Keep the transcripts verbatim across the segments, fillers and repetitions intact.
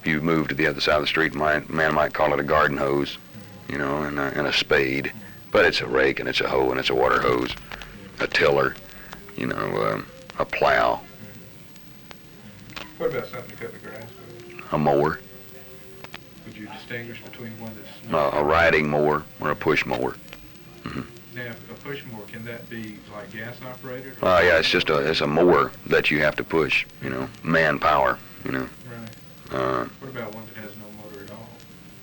you move to the other side of the street, my man might call it a garden hose, you know, and a, and a spade, but it's a rake and it's a hoe and it's a water hose, a tiller, you know, um, a plow. What about something to cut the grass with? A mower. Would you distinguish between one that's... Uh, a riding mower or a push mower. Mm-hmm. Now, a push mower, can that be like gas operated? Uh, yeah, it's just a, it's a mower that you have to push, you know, manpower, you know. Right. Uh, what about one that has no motor at all?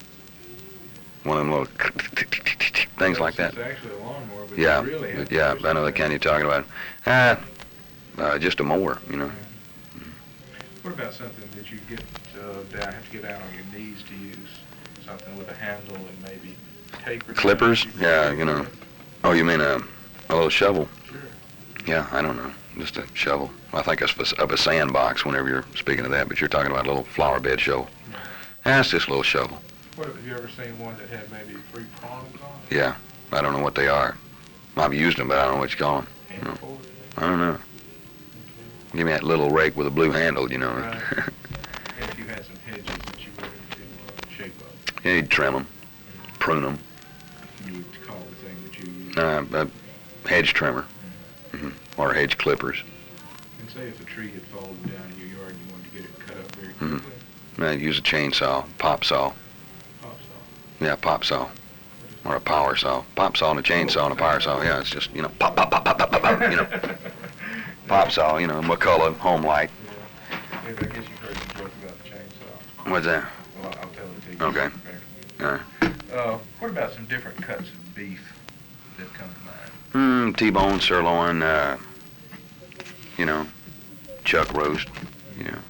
One of them little things That's, like that. It's actually a lawnmower, but Yeah, you really have to yeah, push I know it. the kind you're talking about. Uh, uh, just a mower, you know. What about something that you get uh, down, have to get down on your knees to use? Something with a handle and maybe taper. Clippers? Yeah, you know. Oh, you mean a, a little shovel? Sure. Yeah, I don't know. Just a shovel. I think it's of a sandbox whenever you're speaking of that, but you're talking about a little flower bed shovel. That's just a little shovel. What, have you ever seen one that had maybe three prongs on it? Yeah, I don't know what they are. I've used them, but I don't know what you call them. Hand No. forward? I don't know. Give me that little rake with a blue handle, you know. Right. And if you had some hedges that you wanted to uh, shape up, Yeah, you'd trim them, prune them. you would call the thing that you use. Uh, a hedge trimmer, mm-hmm. or hedge clippers. And say if a tree had fallen down in your yard and you wanted to get it cut up very Mhm. quickly, I'd use a chainsaw, pop saw. pop saw. Yeah, pop saw. Or a power saw. Pop saw and a chainsaw and a power saw. Yeah, it's just, you know, pop, pop, pop, pop, pop, pop, pop, you know. Pop saw, you know, McCullough, home light. Yeah. Maybe I guess you've heard the joke about the chainsaw. What's that? Well, I'll tell it to you. Okay. Uh, Uh, what about some different cuts of beef that come to mind? mm, T-bone, sirloin, uh, you know, chuck roast, you know.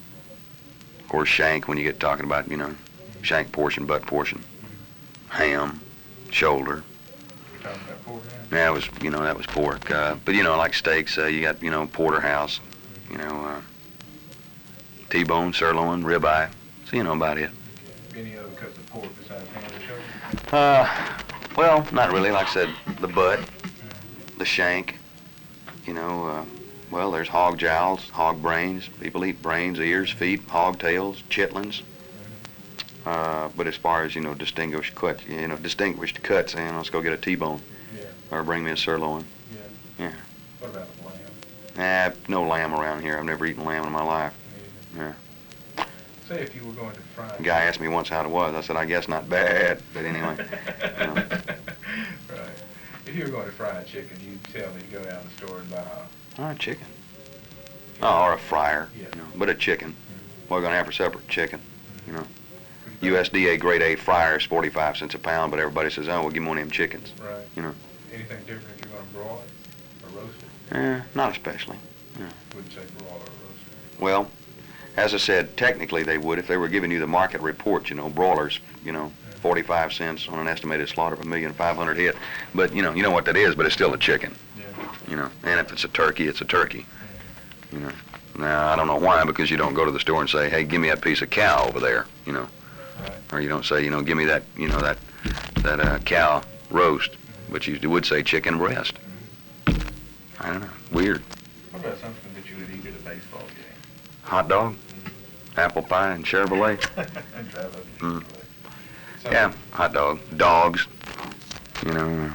Of course, shank when you get talking about, you know, shank portion, butt portion. Ham, shoulder. We're talking about pork now? Yeah, it was, you know, that was pork. Uh, but, you know, like steaks, uh, you got, you know, porterhouse, you know, uh, T-bone, sirloin, ribeye. So, you know about it. Any other cuts of pork besides ham and shoulder? Uh, well, not really. Like I said, the butt, the shank, you know, uh, well, there's hog jowls, hog brains. People eat brains, ears, feet, hog tails, chitlins. Uh, but as far as, you know, distinguished cuts, you know, distinguished cuts, and let's go get a T-bone. Yeah. Or bring me a sirloin. Yeah. Yeah. What about a lamb? Ah, no lamb around here. I've never eaten lamb in my life. Yeah. Say if you were going to fry. A guy asked me once how it was. I said, I guess not bad. But anyway. You know. Right. If you were going to fry a chicken, you'd tell me to go down to the store and buy a... Oh, chicken. Oh, or a fryer. Yeah. You know, but a chicken. Mm-hmm. What are we going to have for supper? Chicken. You know. Mm-hmm. U S D A grade A fryer is forty-five cents a pound, but everybody says, oh, well, give me one of them chickens. Right. You know. Anything different if you're going to broil it or roast it? Eh, not especially. Wouldn't say broil or roast it. Well, as I said, technically they would if they were giving you the market report, you know, broilers, you know, forty-five cents on an estimated slaughter of a million five hundred head. But, you know, you know what that is, but it's still a chicken, Yeah. you know. And if it's a turkey, it's a turkey, you know. Now, I don't know why, because you don't go to the store and say, hey, give me that piece of cow over there, you know. Right. Or you don't say, you know, give me that, you know, that, that uh, cow roast, but you would say chicken breast. I don't know, weird. What about something that you would eat at a baseball game? Hot dog, apple pie, and Chevrolet. And drive up to Mm. Chevrolet. Something- Yeah, hot dog, dogs, you know,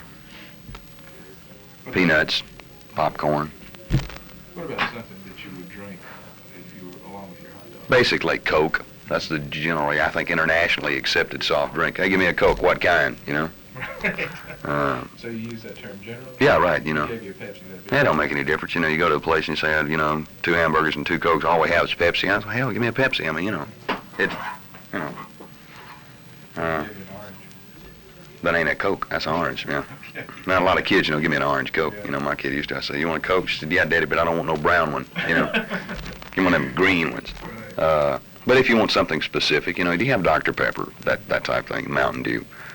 what peanuts, popcorn. About, what about something that you would drink if you were along with your hot dog? Basically, Coke. That's the generally, I think, internationally accepted soft drink. Hey, give me a Coke. What kind? You know. Uh, So you use that term generally? yeah, right. You know. Give you a Pepsi, that'd be That don't make any difference. You know, you go to a place and you say, uh, you know, two hamburgers and two Cokes. All we have is Pepsi. I say, hell, give me a Pepsi. I mean, you know, it, you know. Uh, Give you an orange. that ain't a Coke. That's an orange. Yeah. Okay. Now a lot of kids, you know, give me an orange Coke. You know, my kid used to. I say, you want a Coke? She said, yeah, Daddy, but I don't want no brown one. You know, give me one of them green ones. Right. Uh, but if you want something specific, you know, do you have Doctor Pepper? That that type thing, Mountain Dew.